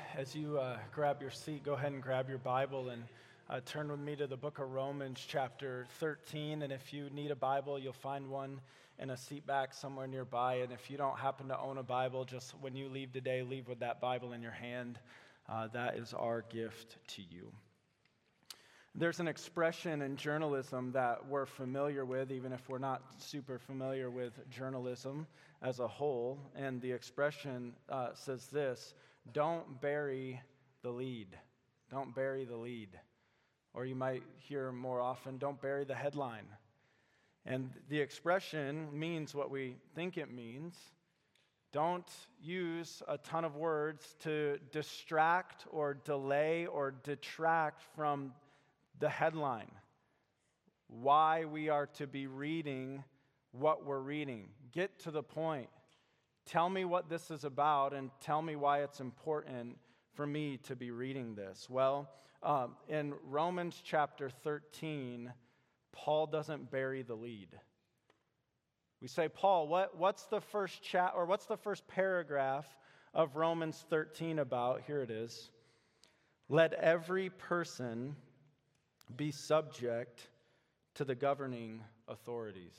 As you grab your seat, go ahead and grab your Bible and turn with me to the book of Romans chapter 13. And if you need a Bible, you'll find one in a seat back somewhere nearby. And if you don't happen to own a Bible, just when you leave today, leave with that Bible in your hand. That is our gift to you. There's an expression in journalism that we're familiar with, even if we're not super familiar with journalism as a whole. And the expression says this: don't bury the lead. Don't bury the lead. Or you might hear more often, don't bury the headline. And the expression means what we think it means. Don't use a ton of words to distract or delay or detract from the headline, why we are to be reading what we're reading. Get to the point. Tell me what this is about and tell me why it's important for me to be reading this. Well, in Romans chapter 13, Paul doesn't bury the lead. We say, Paul, what's the first what's the first paragraph of Romans 13 about? Here it is. Let every person be subject to the governing authorities.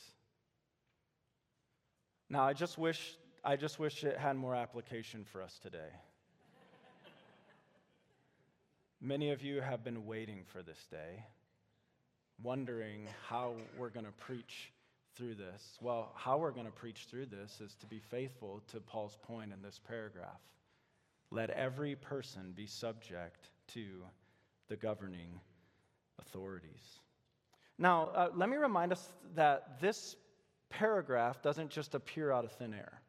Now, I just wish it had more application for us today. Many of you have been waiting for this day, wondering how we're going to preach through this. Well, how we're going to preach through this is to be faithful to Paul's point in this paragraph. Let every person be subject to the governing authorities. Now, let me remind us that this paragraph doesn't just appear out of thin air.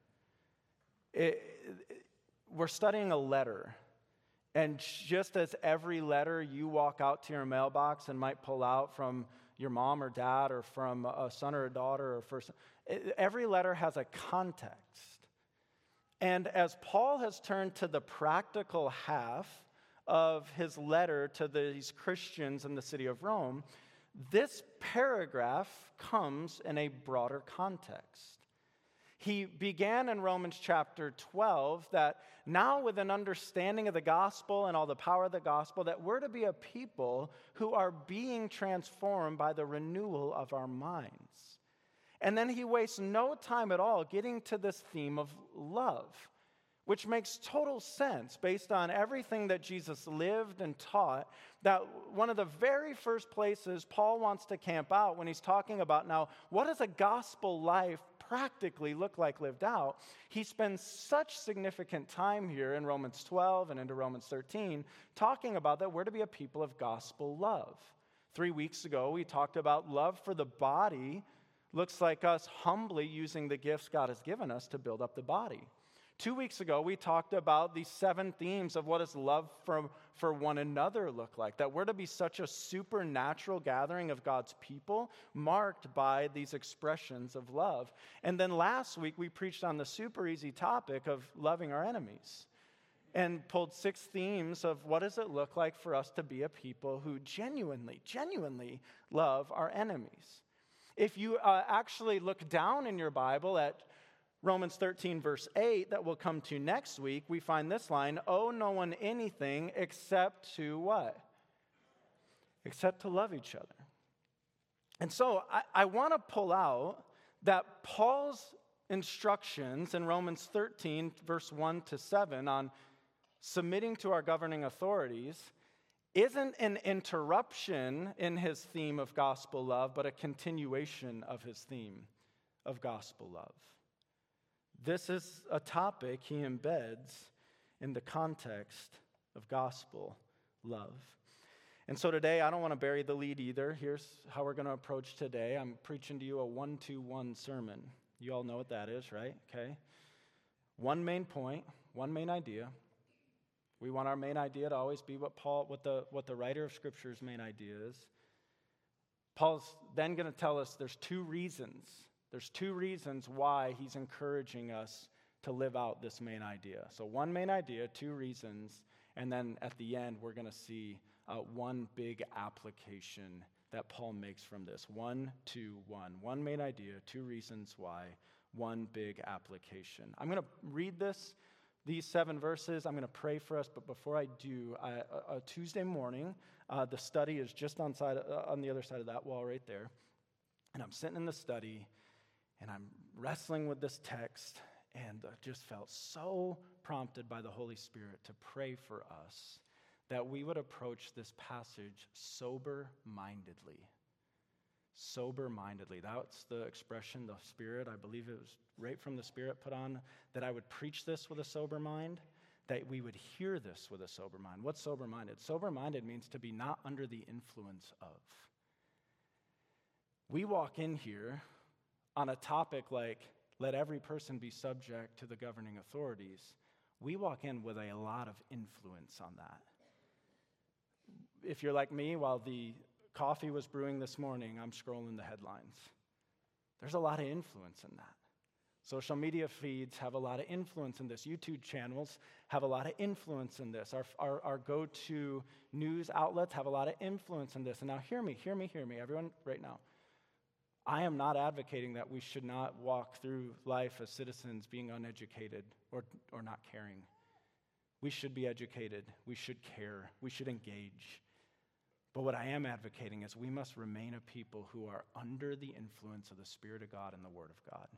We're studying a letter, and just as every letter you walk out to your mailbox and might pull out from your mom or dad or from a son or a daughter or first, every letter has a context. And as Paul has turned to the practical half of his letter to these Christians in the city of Rome, this paragraph comes in a broader context. He began in Romans chapter 12 that now with an understanding of the gospel and all the power of the gospel, that we're to be a people who are being transformed by the renewal of our minds. And then he wastes no time at all getting to this theme of love, which makes total sense based on everything that Jesus lived and taught, that one of the very first places Paul wants to camp out when he's talking about now, what does a gospel life practically look like lived out? He spends such significant time here in Romans 12 and into Romans 13 talking about that we're to be a people of gospel love. 3 weeks ago, we talked about love for the body looks like us humbly using the gifts God has given us to build up the body. 2 weeks ago, we talked about the 7 themes of what does love for one another look like, that we're to be such a supernatural gathering of God's people marked by these expressions of love. And then last week, we preached on the super easy topic of loving our enemies and pulled 6 themes of what does it look like for us to be a people who genuinely love our enemies. If you actually look down in your Bible at Romans 13, verse 8, that we'll come to next week, we find this line, owe no one anything except to what? Except to love each other. And so I want to pull out that Paul's instructions in Romans 13, verse 1 to 7 on submitting to our governing authorities isn't an interruption in his theme of gospel love, but a continuation of his theme of gospel love. This is a topic he embeds in the context of gospel love. And so today, I don't want to bury the lead either. Here's how we're going to approach today. I'm preaching to you a 1-2-1 sermon. You all know what that is, right? Okay. One main point, one main idea. We want our main idea to always be what the writer of Scripture's main idea is. Paul's then going to tell us there's 2 reasons. There's 2 reasons why he's encouraging us to live out this main idea. So one main idea, 2 reasons, and then at the end we're going to see one big application that Paul makes from this. 1-2-1. One main idea, 2 reasons why, one big application. I'm going to read this these 7 verses. I'm going to pray for us, but before I do, Tuesday morning, the study is just on the other side of that wall right there. And I'm sitting in the study, and I'm wrestling with this text, and just felt so prompted by the Holy Spirit to pray for us that we would approach this passage sober-mindedly. Sober-mindedly. That's the expression the Spirit, I believe it was right from the Spirit put on, that I would preach this with a sober mind, that we would hear this with a sober mind. What's sober-minded? Sober-minded means to be not under the influence of. We walk in here on a topic like, let every person be subject to the governing authorities. We walk in with a lot of influence on that. If you're like me, while the coffee was brewing this morning, I'm scrolling the headlines. There's a lot of influence in that. Social media feeds have a lot of influence in this. YouTube channels have a lot of influence in this. Our go-to news outlets have a lot of influence in this. And now hear me, everyone right now. I am not advocating that we should not walk through life as citizens being uneducated or not caring. We should be educated. We should care. We should engage. But what I am advocating is we must remain a people who are under the influence of the Spirit of God and the Word of God.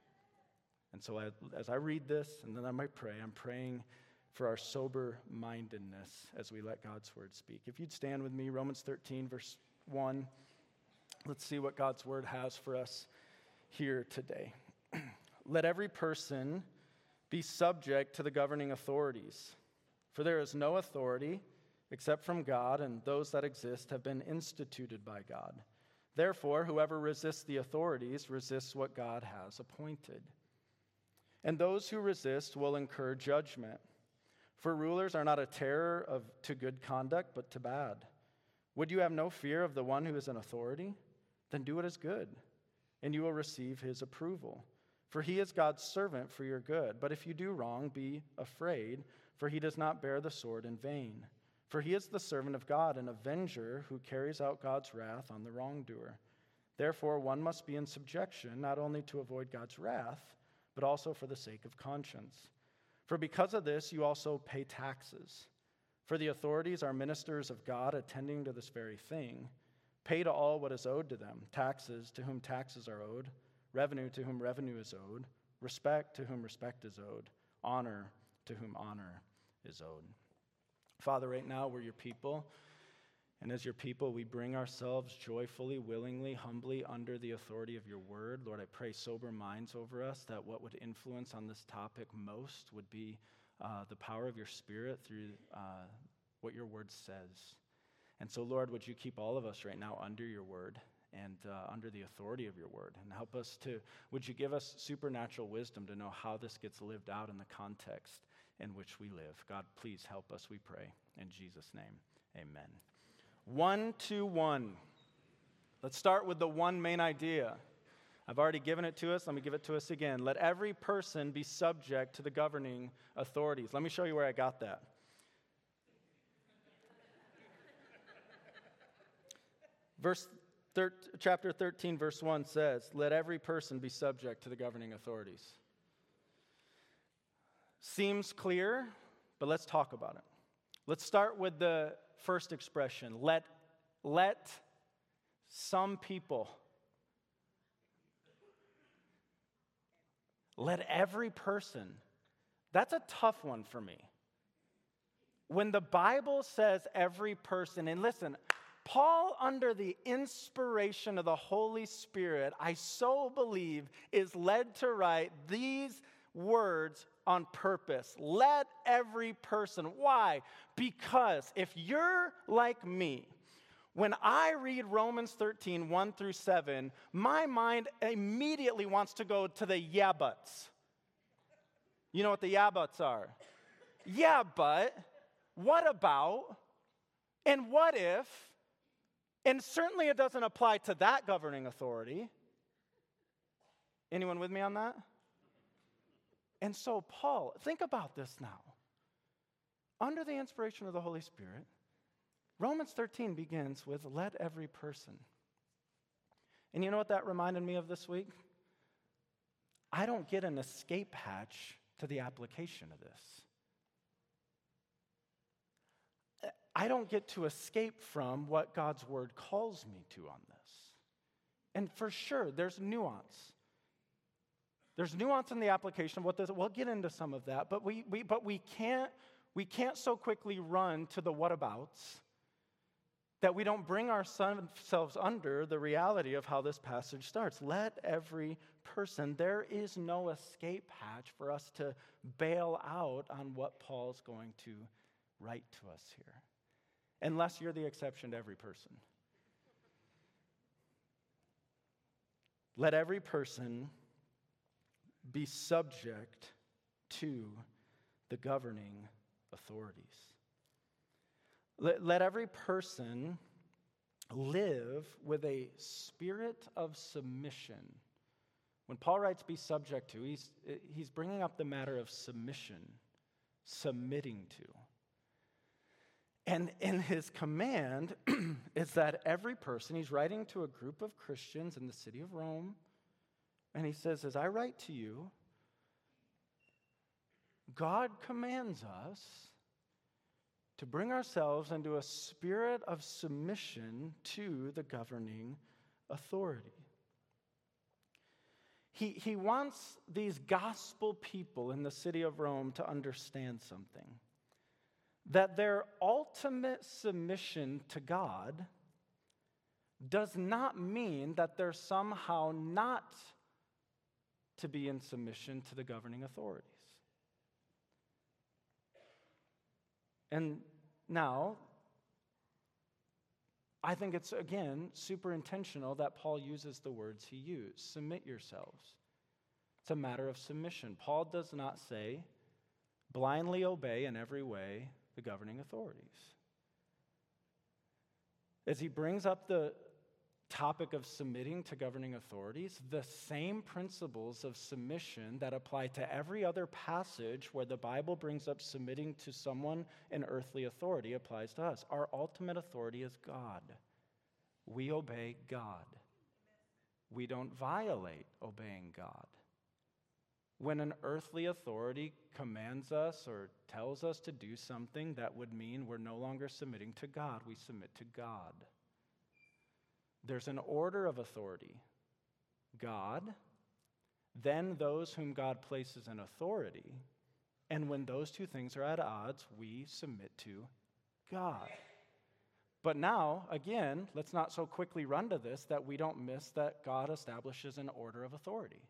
And so as I read this, and then I might pray, I'm praying for our sober-mindedness as we let God's Word speak. If you'd stand with me, Romans 13, verse 1. Let's see what God's Word has for us here today. Let every person be subject to the governing authorities, for there is no authority except from God, and those that exist have been instituted by God. Therefore, whoever resists the authorities resists what God has appointed. And those who resist will incur judgment. For rulers are not a terror to good conduct, but to bad. Would you have no fear of the one who is in authority? Then do what is good, and you will receive his approval. For he is God's servant for your good. But if you do wrong, be afraid, for he does not bear the sword in vain. For he is the servant of God, an avenger who carries out God's wrath on the wrongdoer. Therefore, one must be in subjection, not only to avoid God's wrath, but also for the sake of conscience. For because of this, you also pay taxes. For the authorities are ministers of God, attending to this very thing. Pay to all what is owed to them, taxes to whom taxes are owed, revenue to whom revenue is owed, respect to whom respect is owed, honor to whom honor is owed. Father, right now we're your people, and as your people we bring ourselves joyfully, willingly, humbly under the authority of your word. Lord, I pray sober minds over us, that what would influence on this topic most would be the power of your Spirit through what your word says. And so, Lord, would you keep all of us right now under your word and under the authority of your word, and help us would you give us supernatural wisdom to know how this gets lived out in the context in which we live. God, please help us, we pray. In Jesus' name, amen. 1 to 1. Let's start with the one main idea. I've already given it to us. Let me give it to us again. Let every person be subject to the governing authorities. Let me show you where I got that. Chapter 13, verse 1 says, let every person be subject to the governing authorities. Seems clear, but let's talk about it. Let's start with the first expression. Let some people. Let every person. That's a tough one for me. When the Bible says every person, and listen, Paul, under the inspiration of the Holy Spirit, I so believe, is led to write these words on purpose. Let every person. Why? Because if you're like me, when I read Romans 13, 1 through 7, my mind immediately wants to go to the yeah buts. You know what the yeah buts are? Yeah, but what about? And what if? And certainly it doesn't apply to that governing authority. Anyone with me on that? And so Paul, think about this now. Under the inspiration of the Holy Spirit, Romans 13 begins with, let every person. And you know what that reminded me of this week? I don't get an escape hatch to the application of this. I don't get to escape from what God's word calls me to on this. And for sure, there's nuance. There's nuance in the application of what this. We'll get into some of that, but we can't so quickly run to the whatabouts that we don't bring ourselves under the reality of how this passage starts. Let every person, there is no escape hatch for us to bail out on what Paul's going to write to us here. Unless you're the exception to every person. Let every person be subject to the governing authorities. Let every person live with a spirit of submission. When Paul writes be subject to, he's bringing up the matter of submission, submitting to. And in his command is that every person, he's writing to a group of Christians in the city of Rome, and he says, as I write to you, God commands us to bring ourselves into a spirit of submission to the governing authority. He wants these gospel people in the city of Rome to understand something. That their ultimate submission to God does not mean that they're somehow not to be in submission to the governing authorities. And now, I think it's, again, super intentional that Paul uses the words he used. Submit yourselves. It's a matter of submission. Paul does not say, blindly obey in every way the governing authorities. As he brings up the topic of submitting to governing authorities, the same principles of submission that apply to every other passage where the Bible brings up submitting to someone in earthly authority applies to us. Our ultimate authority is God. We obey God. We don't violate obeying God. When an earthly authority commands us or tells us to do something that would mean we're no longer submitting to God, we submit to God. There's an order of authority. God, then those whom God places in authority, and when those two things are at odds, we submit to God. But now, again, let's not so quickly run to this that we don't miss that God establishes an order of authority.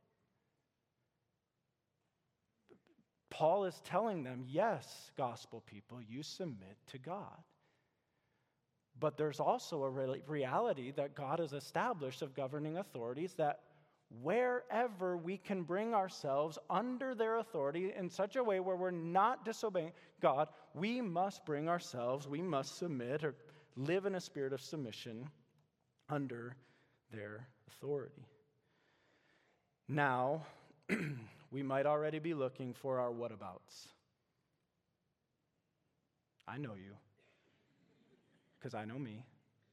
Paul is telling them, yes, gospel people, you submit to God. But there's also a reality that God has established of governing authorities that wherever we can bring ourselves under their authority in such a way where we're not disobeying God, we must bring ourselves, we must submit or live in a spirit of submission under their authority. Now, we might already be looking for our whatabouts. I know you, because I know me.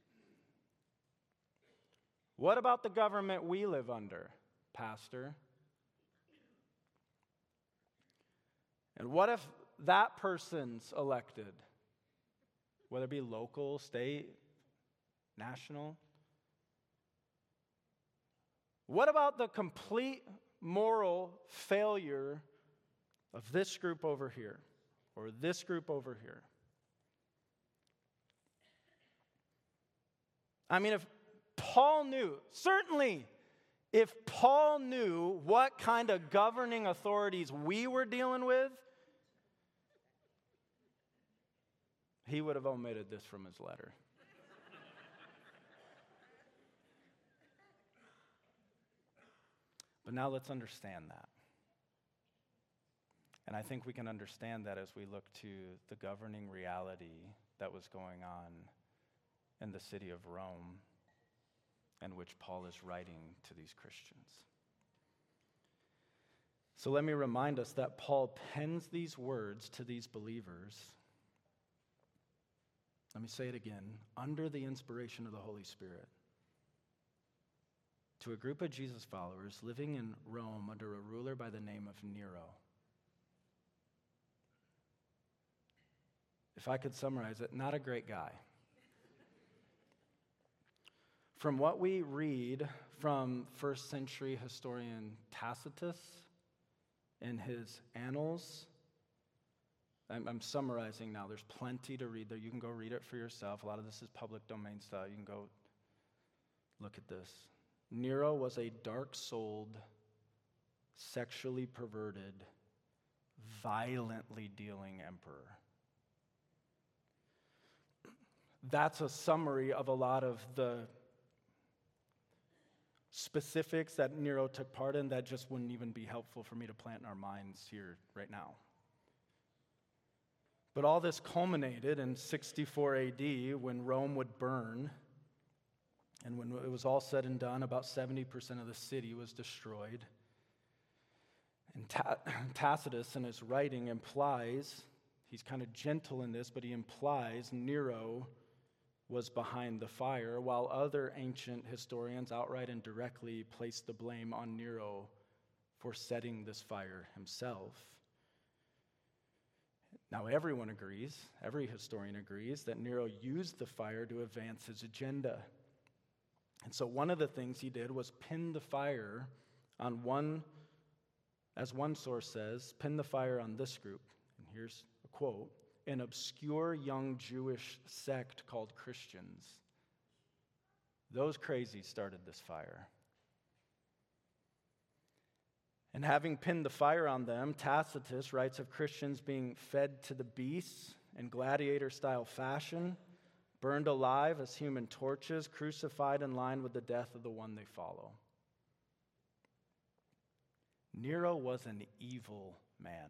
What about the government we live under, Pastor? And what if that person's elected? Whether it be local, state, national? What about the complete moral failure of this group over here or this group over here? I mean, if Paul knew, certainly if Paul knew what kind of governing authorities we were dealing with, he would have omitted this from his letter. But now let's understand that. And I think we can understand that as we look to the governing reality that was going on in the city of Rome, and which Paul is writing to these Christians. So let me remind us that Paul pens these words to these believers. Let me say it again, under the inspiration of the Holy Spirit, to a group of Jesus followers living in Rome under a ruler by the name of Nero. if I could summarize it, not a great guy. From what we read from first century historian Tacitus in his Annals, I'm summarizing now. There's plenty to read there. You can go read it for yourself. A lot of this is public domain stuff. You can go look at this. Nero was a dark-souled, sexually perverted, violently dealing emperor. That's a summary of a lot of the specifics that Nero took part in that just wouldn't even be helpful for me to plant in our minds here right now. But all this culminated in 64 AD when Rome would burn, and when it was all said and done, about 70% of the city was destroyed. And Tacitus in his writing implies, he's kind of gentle in this, but he implies Nero was behind the fire, while other ancient historians outright and directly place the blame on Nero for setting this fire himself. Now everyone agrees, every historian agrees, that Nero used the fire to advance his agenda. And so one of the things he did was pin the fire on one, as one source says, pin the fire on this group. And here's a quote, an obscure young Jewish sect called Christians. Those crazies started this fire. And having pinned the fire on them, Tacitus writes of Christians being fed to the beasts in gladiator-style fashion, burned alive as human torches, crucified in line with the death of the one they follow. Nero was an evil man.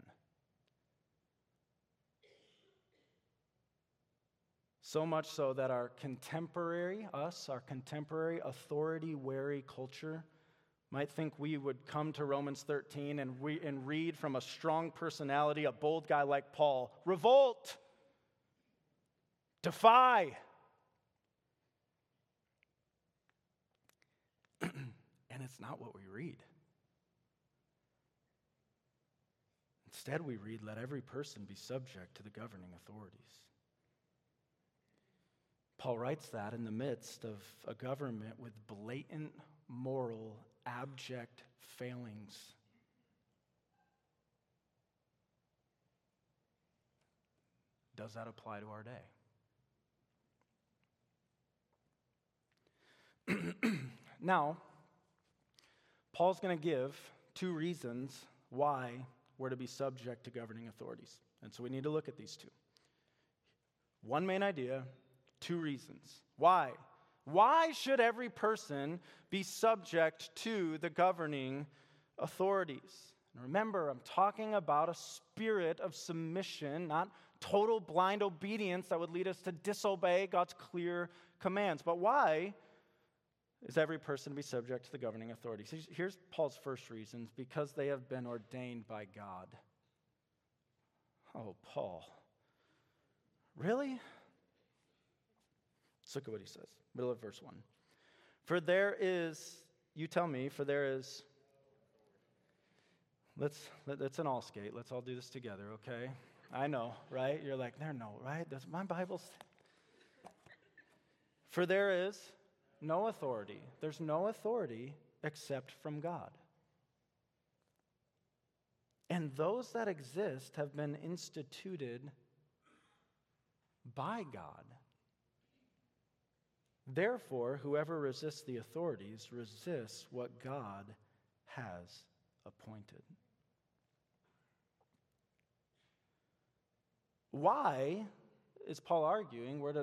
So much so that our contemporary authority-wary culture might think we would come to Romans 13 and read from a strong personality, a bold guy like Paul, revolt, defy. And it's not what we read. Instead, we read, let every person be subject to the governing authorities. Paul writes that in the midst of a government with blatant moral, abject failings. Does that apply to our day? Now, Paul's going to give two reasons why we're to be subject to governing authorities. And so we need to look at these two. One main idea, two reasons. Why? Why should every person be subject to the governing authorities? And remember, I'm talking about a spirit of submission, not total blind obedience that would lead us to disobey God's clear commands. But why is every person to be subject to the governing authorities? Here's Paul's first reasons: because they have been ordained by God. Oh, Paul. Really? Let's look at what he says. Middle of verse 1. For there is, you tell me, for there is, it's an all skate. Let's all do this together, okay? I know, right? You're like, no, right? That's my Bible's. For there is no authority. There's no authority except from God. And those that exist have been instituted by God. Therefore, whoever resists the authorities resists what God has appointed. Why is Paul arguing we're to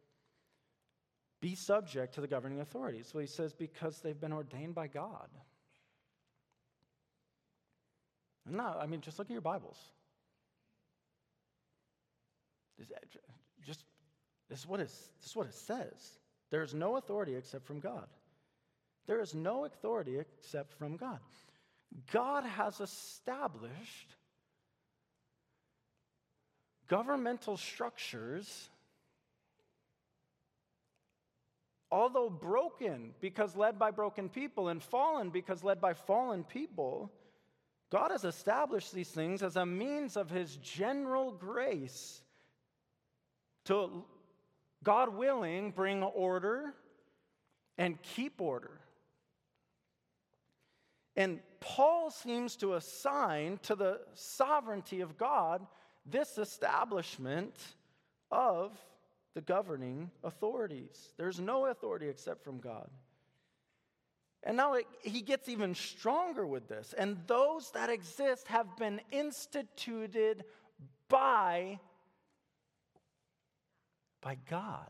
be subject to the governing authorities? Well, he says because they've been ordained by God. No, I mean, just look at your Bibles. This is what it says. There is no authority except from God. There is no authority except from God. God has established governmental structures, although broken because led by broken people and fallen because led by fallen people. God has established these things as a means of his general grace to, God willing, bring order and keep order. And Paul seems to assign to the sovereignty of God this establishment of the governing authorities. There's no authority except from God. And now he gets even stronger with this. And those that exist have been instituted by God.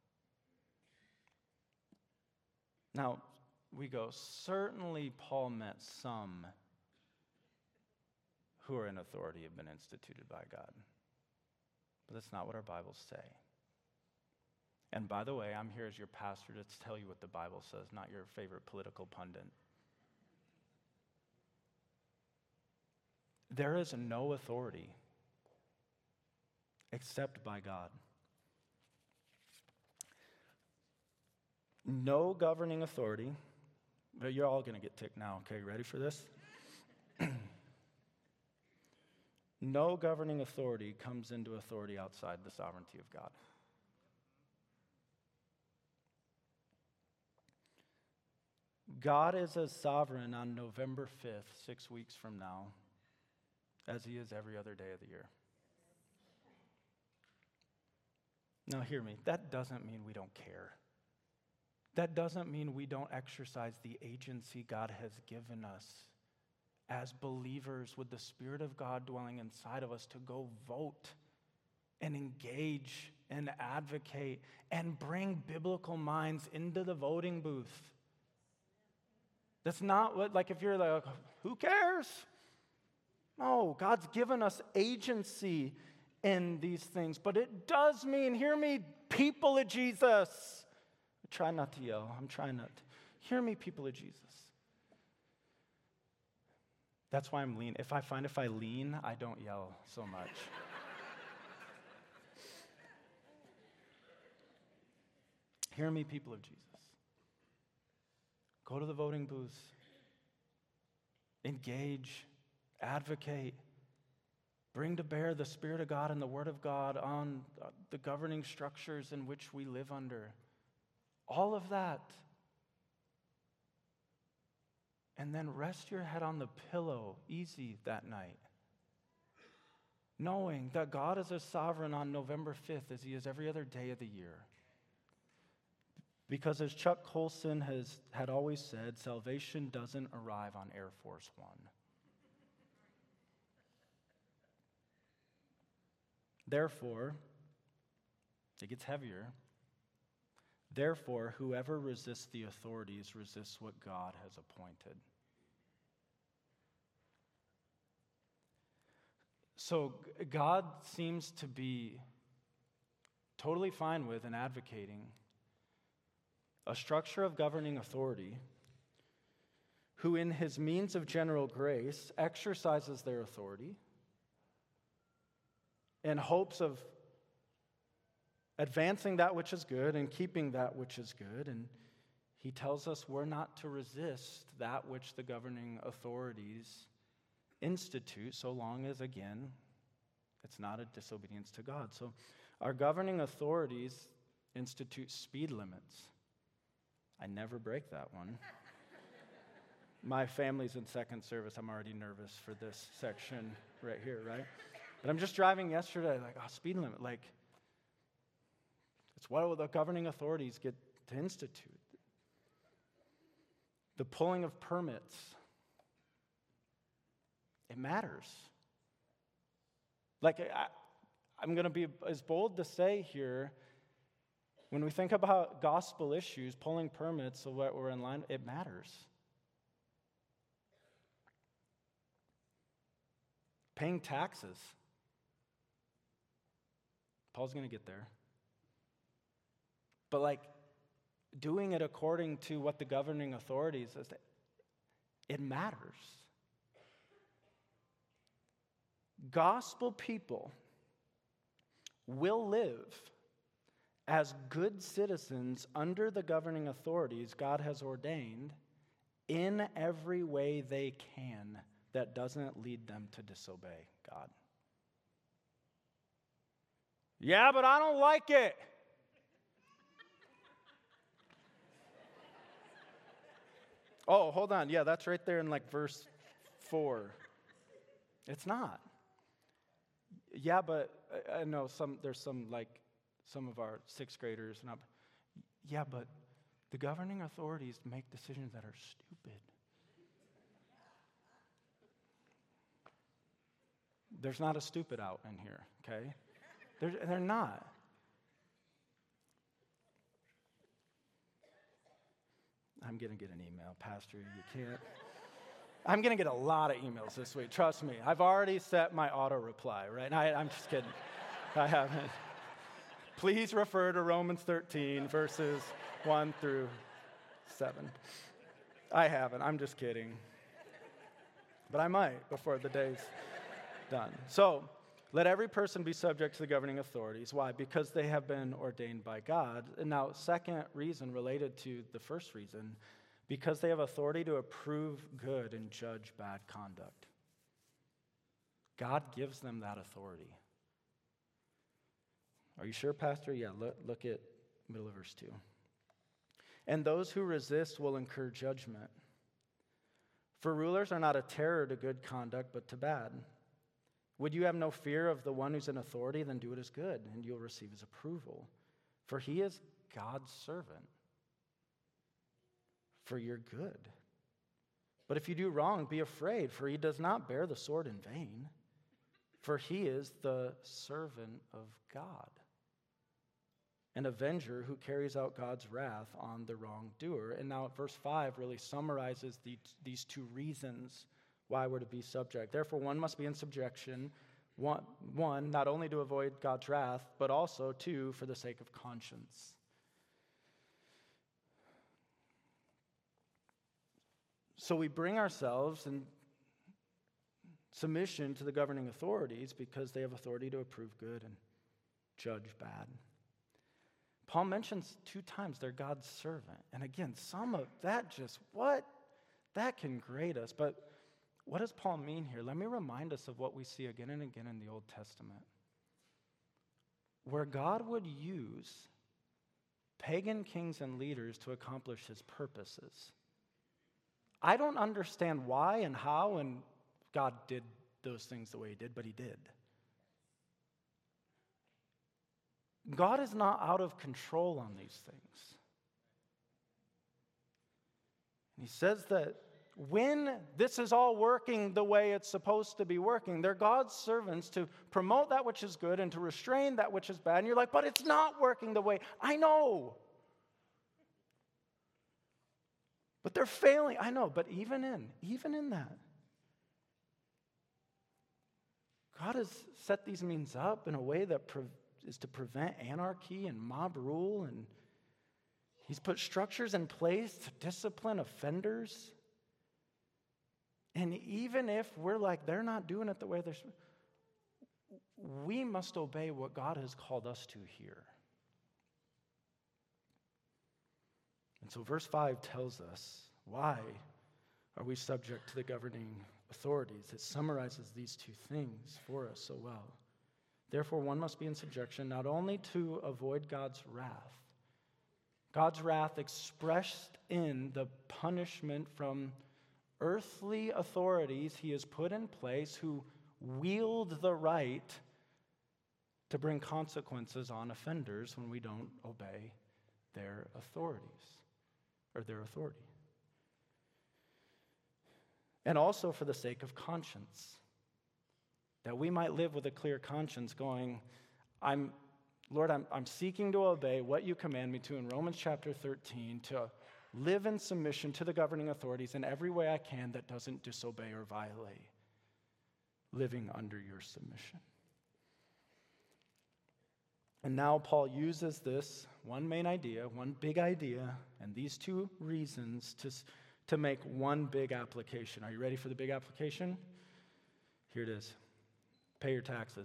Now, we go, certainly Paul meant some who are in authority have been instituted by God. But that's not what our Bibles say. And by the way, I'm here as your pastor to tell you what the Bible says, not your favorite political pundit. There is no authority except by God. No governing authority. You're all going to get ticked now. Okay, ready for this? No governing authority comes into authority outside the sovereignty of God. God is as sovereign on November 5th, 6 weeks from now, as he is every other day of the year. Now hear me, that doesn't mean we don't care. That doesn't mean we don't exercise the agency God has given us as believers with the Spirit of God dwelling inside of us to go vote and engage and advocate and bring biblical minds into the voting booth. That's not what, like if you're like, who cares? No, God's given us agency in these things, but it does mean, hear me, people of Jesus. Try not to yell. I'm trying not to. Hear me, people of Jesus. That's why I'm lean. If I lean, I don't yell so much. Hear me, people of Jesus. Go to the voting booths. Engage. Advocate. Bring to bear the Spirit of God and the Word of God on the governing structures in which we live under. All of that. And then rest your head on the pillow easy that night, knowing that God is as sovereign on November 5th as he is every other day of the year. Because as Chuck Colson had always said, salvation doesn't arrive on Air Force One. Therefore, it gets heavier. Therefore, whoever resists the authorities resists what God has appointed. So God seems to be totally fine with and advocating a structure of governing authority who in his means of general grace exercises their authority in hopes of advancing that which is good and keeping that which is good. And he tells us we're not to resist that which the governing authorities institute, so long as, again, it's not a disobedience to God. So our governing authorities institute speed limits. I never break that one. My family's in second service. I'm already nervous for this section right here, right? But I'm just driving yesterday, like, speed limit. Like, it's what the governing authorities get to institute. The pulling of permits. It matters. Like, I'm going to be as bold to say here, when we think about gospel issues, pulling permits so that we're in line, it matters. Paying taxes. Paul's going to get there. But like, doing it according to what the governing authorities says, it matters. Gospel people will live as good citizens under the governing authorities God has ordained in every way they can that doesn't lead them to disobey God. Yeah, but I don't like it. Oh, hold on. Yeah, that's right there in like verse 4. It's not. Yeah, but I know there's some of our sixth graders. Yeah, but the governing authorities make decisions that are stupid. There's not a stupid out in here, okay? They're not. I'm going to get an email, Pastor, you can't. I'm going to get a lot of emails this week, trust me. I've already set my auto reply, right? I'm just kidding. I haven't. Please refer to Romans 13, verses 1 through 7. I haven't. I'm just kidding. But I might before the day's done. So, let every person be subject to the governing authorities. Why? Because they have been ordained by God. And now, second reason related to the first reason, because they have authority to approve good and judge bad conduct. God gives them that authority. Are you sure, Pastor? Yeah, look at middle of verse 2. And those who resist will incur judgment. For rulers are not a terror to good conduct, but to bad. Would you have no fear of the one who's in authority? Then do what is good, and you'll receive his approval. For he is God's servant for your good. But if you do wrong, be afraid, for he does not bear the sword in vain. For he is the servant of God, an avenger who carries out God's wrath on the wrongdoer. And now verse 5 really summarizes these two reasons why we're to be subject. Therefore, one must be in subjection, one, not only to avoid God's wrath, but also, two, for the sake of conscience. So we bring ourselves in submission to the governing authorities because they have authority to approve good and judge bad. Paul mentions 2 times they're God's servant. And again, some of that that can grate us. But what does Paul mean here? Let me remind us of what we see again and again in the Old Testament, where God would use pagan kings and leaders to accomplish his purposes. I don't understand why and how and God did those things the way he did, but he did. God is not out of control on these things. He says that when this is all working the way it's supposed to be working, they're God's servants to promote that which is good and to restrain that which is bad. And you're like, but it's not working the way. I know. But they're failing. I know, but even in that, God has set these means up in a way that is to prevent anarchy and mob rule, and he's put structures in place to discipline offenders. And even if we're like, they're not doing it the way they're supposed to, we must obey what God has called us to here. And so verse 5 tells us why are we subject to the governing authorities. It summarizes these 2 things for us so well. Therefore, one must be in subjection not only to avoid God's wrath expressed in the punishment from earthly authorities he has put in place who wield the right to bring consequences on offenders when we don't obey their authorities or their authority. And also for the sake of conscience, that we might live with a clear conscience going, Lord, I'm seeking to obey what you command me to in Romans chapter 13, to live in submission to the governing authorities in every way I can that doesn't disobey or violate living under your submission. And now Paul uses this one main idea, one big idea, and these 2 reasons to make one big application. Are you ready for the big application? Here it is. Pay your taxes.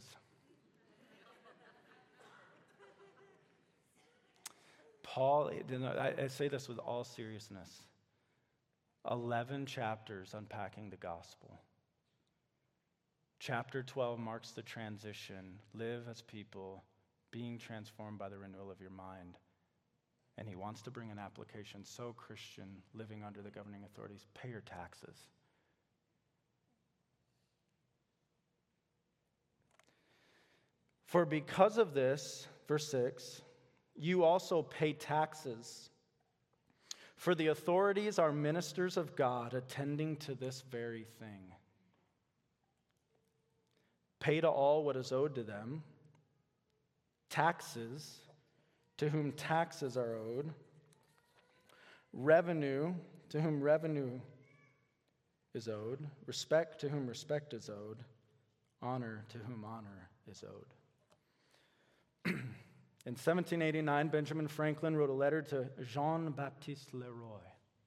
Paul, I say this with all seriousness, 11 chapters unpacking the gospel. Chapter 12 marks the transition. Live as people being transformed by the renewal of your mind. And he wants to bring an application. So, Christian, living under the governing authorities, pay your taxes. For because of this, verse 6, you also pay taxes. For the authorities are ministers of God, attending to this very thing. Pay to all what is owed to them, taxes to whom taxes are owed, revenue to whom revenue is owed, respect to whom respect is owed, honor to whom honor is owed. In 1789, Benjamin Franklin wrote a letter to Jean-Baptiste Leroy,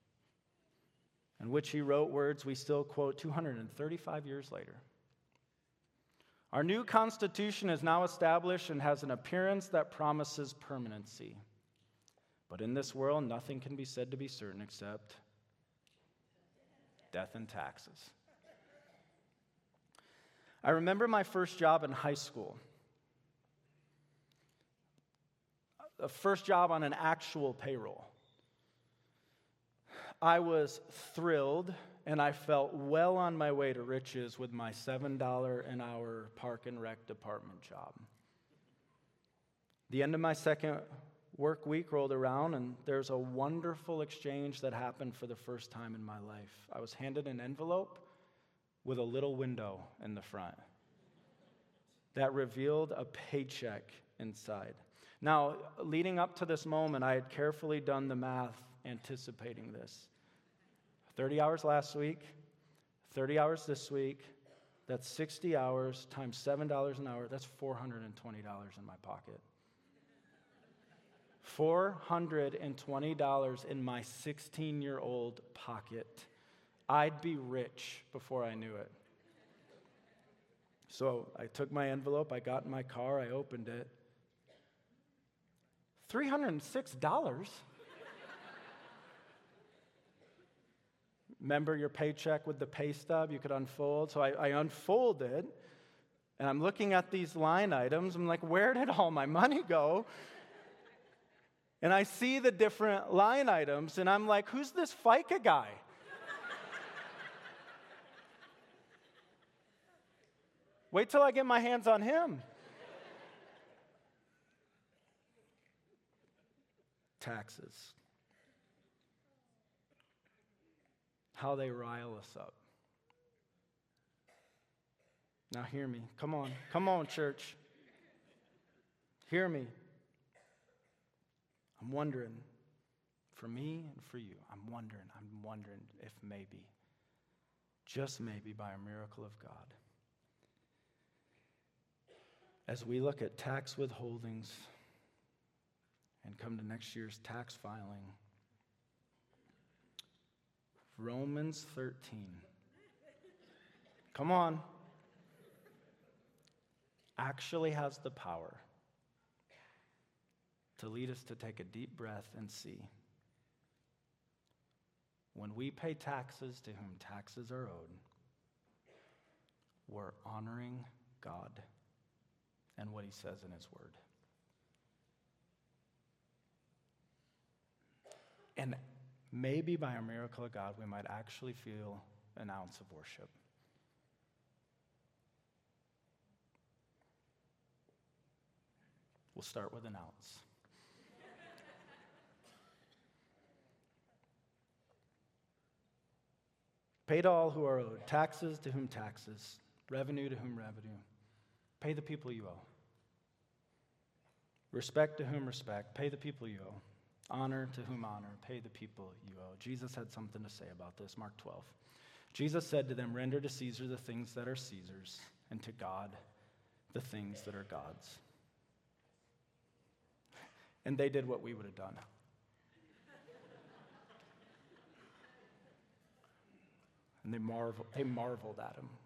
in which he wrote words we still quote 235 years later. Our new Constitution is now established and has an appearance that promises permanency. But in this world, nothing can be said to be certain except death and taxes. I remember my first job in high school. The first job on an actual payroll. I was thrilled, and I felt well on my way to riches with my $7 an hour park and rec department job. The end of my second work week rolled around, and there's a wonderful exchange that happened for the first time in my life. I was handed an envelope with a little window in the front that revealed a paycheck inside. Now, leading up to this moment, I had carefully done the math anticipating this. 30 hours last week, 30 hours this week, that's 60 hours times $7 an hour, that's $420 in my pocket. $420 in my 16-year-old pocket. I'd be rich before I knew it. So I took my envelope, I got in my car, I opened it. $306? Remember your paycheck with the pay stub you could unfold? So I unfolded, and I'm looking at these line items. I'm like, where did all my money go? And I see the different line items, and I'm like, who's this FICA guy? Wait till I get my hands on him. Taxes. How they rile us up. Now hear me. Come on, church. Hear me. I'm wondering, for me and for you, I'm wondering if maybe, just maybe by a miracle of God, as we look at tax withholdings and come to next year's tax filing, Romans 13. Come on. Actually has the power to lead us to take a deep breath and see. When we pay taxes to whom taxes are owed, we're honoring God and what he says in his word. And maybe by a miracle of God, we might actually feel an ounce of worship. We'll start with an ounce. Pay to all who are owed, taxes to whom taxes, revenue to whom revenue. Pay the people you owe. Respect to whom respect, pay the people you owe. Honor to whom honor, pay the people you owe. Jesus had something to say about this, Mark 12. Jesus said to them, render to Caesar the things that are Caesar's, and to God the things that are God's. And they did what we would have done. And they marveled at him.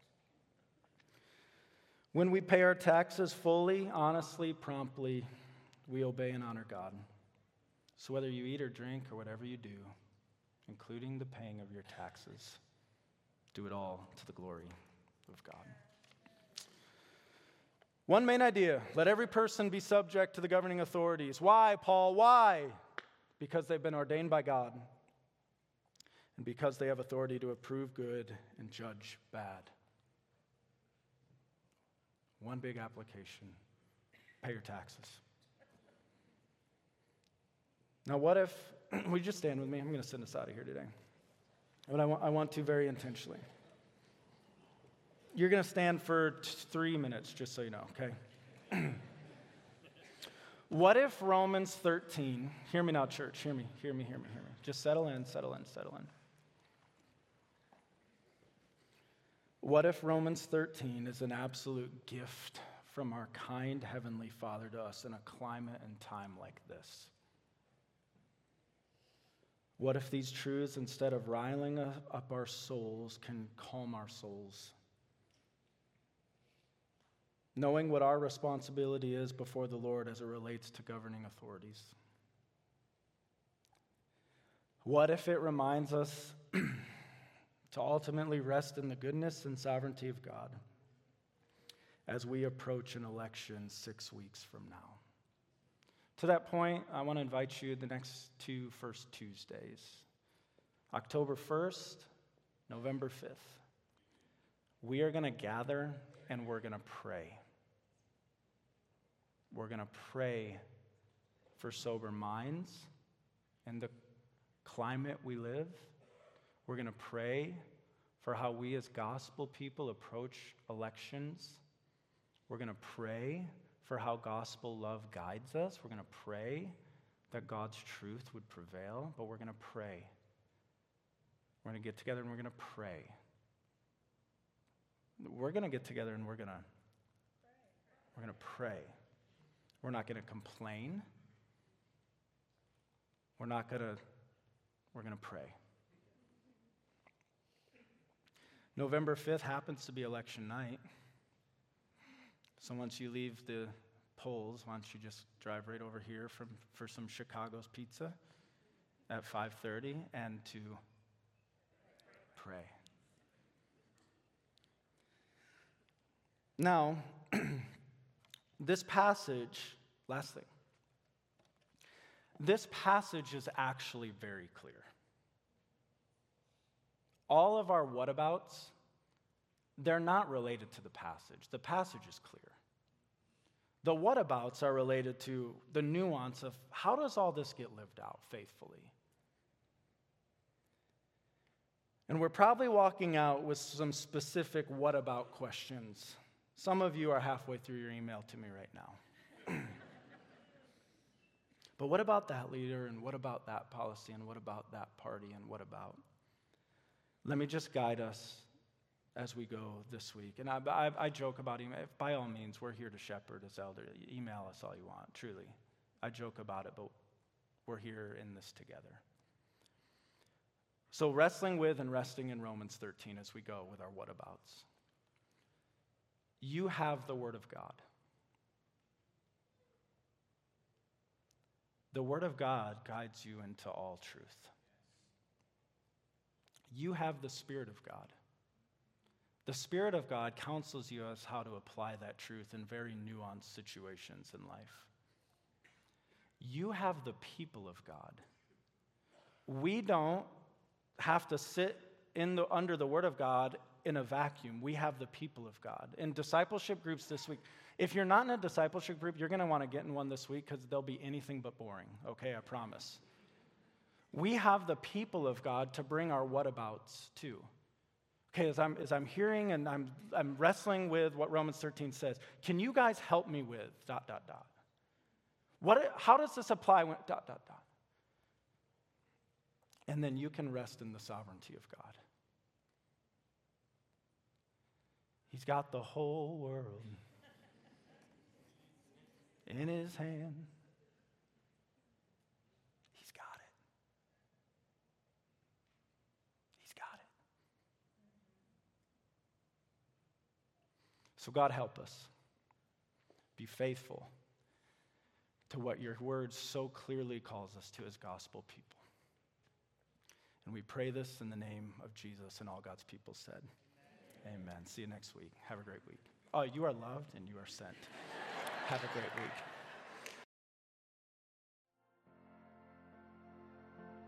When we pay our taxes fully, honestly, promptly, we obey and honor God. So whether you eat or drink or whatever you do, including the paying of your taxes, do it all to the glory of God. One main idea, let every person be subject to the governing authorities. Why, Paul? Why? Because they've been ordained by God, and because they have authority to approve good and judge bad. One big application, pay your taxes. Now what if, will you just stand with me? I'm going to send us out of here today. But I want to very intentionally. You're going to stand for 3 minutes, just so you know, okay? What if Romans 13, hear me now, church, hear me. Just settle in. What if Romans 13 is an absolute gift from our kind Heavenly Father to us in a climate and time like this? What if these truths, instead of riling up our souls, can calm our souls? Knowing what our responsibility is before the Lord as it relates to governing authorities. What if it reminds us to ultimately rest in the goodness and sovereignty of God as we approach an election 6 weeks from now? To that point, I want to invite you the next 2 First Tuesdays, October 1st, November 5th. We are going to gather and we're going to pray. We're going to pray for sober minds and the climate we live. We're going to pray for how we as gospel people approach elections. We're going to pray for how gospel love guides us. We're going to pray that God's truth would prevail, but we're going to pray. We're going to get together and we're going to pray. We're going to get together and we're going to pray. We're not going to complain. We're going to pray. November 5th happens to be election night. So once you leave the polls, why don't you just drive right over here for some Chicago's pizza at 5:30 and to pray. Now, this passage, last thing, this passage is actually very clear. All of our whatabouts, they're not related to the passage. The passage is clear. The whatabouts are related to the nuance of how does all this get lived out faithfully? And we're probably walking out with some specific what about questions. Some of you are halfway through your email to me right now. But what about that leader, and what about that policy, and what about that party, and what about? Let me just guide us as we go this week. And I joke about email. By all means, we're here to shepherd as elder. Email us all you want, truly. I joke about it, but we're here in this together. So wrestling with and resting in Romans 13 as we go with our whatabouts. You have the Word of God. The Word of God guides you into all truth. You have the Spirit of God. The Spirit of God counsels you as how to apply that truth in very nuanced situations in life. You have the people of God. We don't have to sit under the Word of God in a vacuum. We have the people of God. In discipleship groups this week, if you're not in a discipleship group, you're going to want to get in one this week because they'll be anything but boring, okay? I promise. We have the people of God to bring our whatabouts to. Okay, as I'm hearing and I'm wrestling with what Romans 13 says, can you guys help me with ... How does this apply when ... And then you can rest in the sovereignty of God. He's got the whole world in his hand. He's got it. He's got it. So God help us be faithful to what your word so clearly calls us to as gospel people. And we pray this in the name of Jesus, and all God's people said. Amen. See you next week. Have a great week. Oh, you are loved and you are sent. Have a great week.